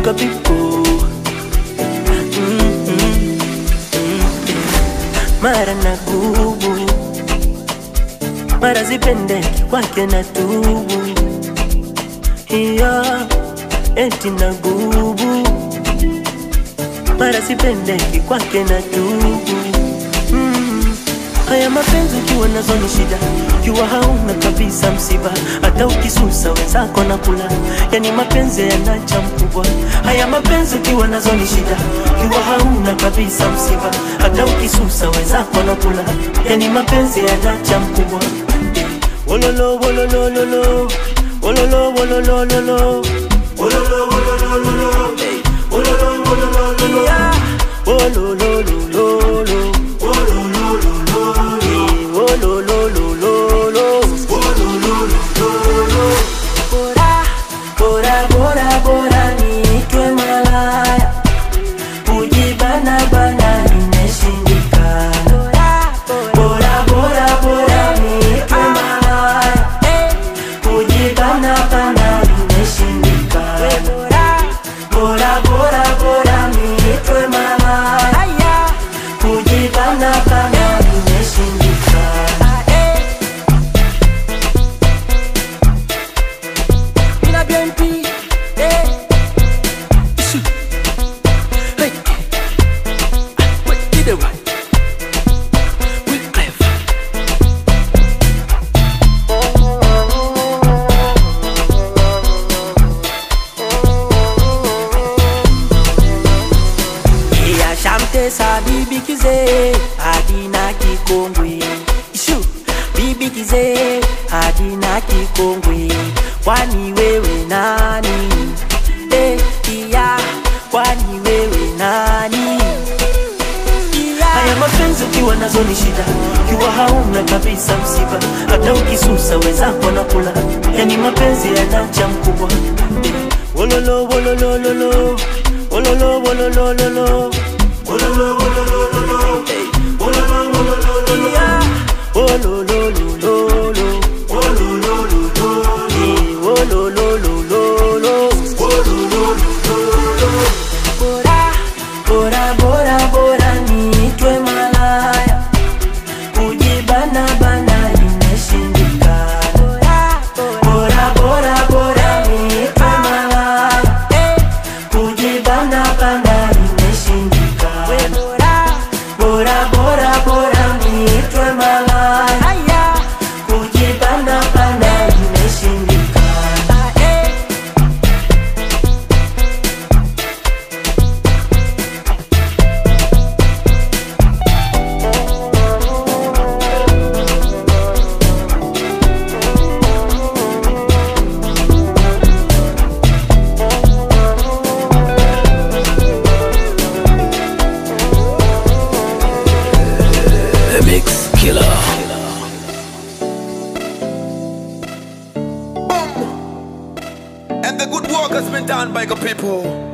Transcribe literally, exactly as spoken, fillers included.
baika people. Mm-hmm. Mara na gubu, mara zipendeki kwake na tubu. Yeah, eti na gubu, mara zipendeki kwake na tubu. Mm. Haya mapenzi ukiwa nazo ni shida, ukiwa hauna kabisa msiba, hata ukisusa wenzako na kula, yani mapenzi yanacha mkubwa. Haya mapenzi ukiwa nazo ni shida, ukiwa hauna kabisa msiba, hata ukisusa wenzako na kula, yani mapenzi yanacha mkubwa. Wololo wololo lolo, wololo wololo lolo, wololo wololo lolo, wololo wololo lolo, wololo lolo. Bora, bora, bora niitwe malaya, kujibana bana nimeshindikana. Bora, bora, bora niitwe malaya, kujibana bana nimeshindikana. Bora, bora, bora niitwe malaya, kujibana bana nimeshindikana. Sa bibi kize adina kikongwe, ishu bibi kize adina kikongwe. Kwani wewe nani? Eh, iya, kwani wewe nani? Iya. Haya mapenzi ukiwa nazo ni shida, ukiwa hauna kabisa msiba, hata ukisusa wenzako na kula, yani mapenzi yanacha mkubwa. Eh, wololo wololo lolo, wololo wololo lolo, wololo wololo lolo, wololo wololo lolo, wololo lolo, wololo lolo, wololo lolo. Bora, bora, bora, bora niitwe malaya, kujibana bana nimeshindikana. Bora, bora, bora niitwe malaya, kujibana bana nimeshindikana. Bora, bora, bora niitwe malaya, kujibana bana nimeshindikana. Mix Killer. And the good work has been done by the people.